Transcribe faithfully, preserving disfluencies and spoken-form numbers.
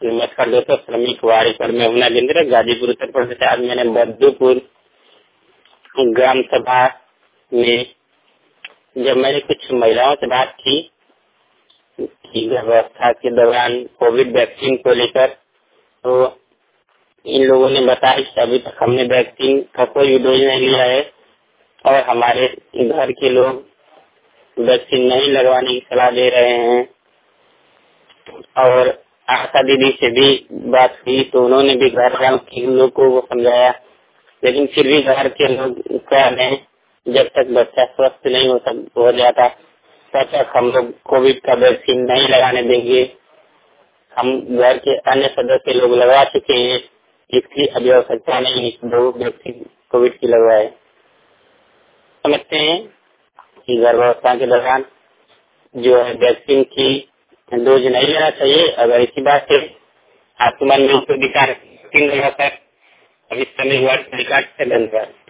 नमस्कार दोस्तों, श्रमिक वारी पर मैं हूं नागेंद्र, गाजीपुर उत्तर प्रदेश। आज मैंने बद्दूपुर ग्राम सभा में जब मैंने कुछ महिलाओं से बात की कि व्यवस्था के दौरान कोविड वैक्सीन को लेकर, तो इन लोगों ने बताया कि अभी तक हमने वैक्सीन का कोई भी डोज नहीं लिया है और हमारे घर के लोग वैक्सीन नहीं लगवाने की सलाह दे रहे हैं। और आशा दीदी से भी बात हुई तो उन्होंने भी घर के लोग को समझाया, लेकिन फिर भी घर के लोग कह रहे हैं जब तक बच्चा स्वस्थ नहीं हो सक हो जाता तब तक हम लोग कोविड का वैक्सीन नहीं लगाने देंगे। हम घर के अन्य सदस्य लोग लगवा चुके हैं, इसकी अभी आवश्यकता नहीं है दो वैक्सीन कोविड की लगवाए। समझते हैं कि गर्भावस्था के दौरान जो है वैक्सीन की डोज नहीं लेना चाहिए। अगर इसी बात से आपके मन में कोई विचार लगाकर अब इस समय वर्ष रिकॉर्ड से धन्यवाद।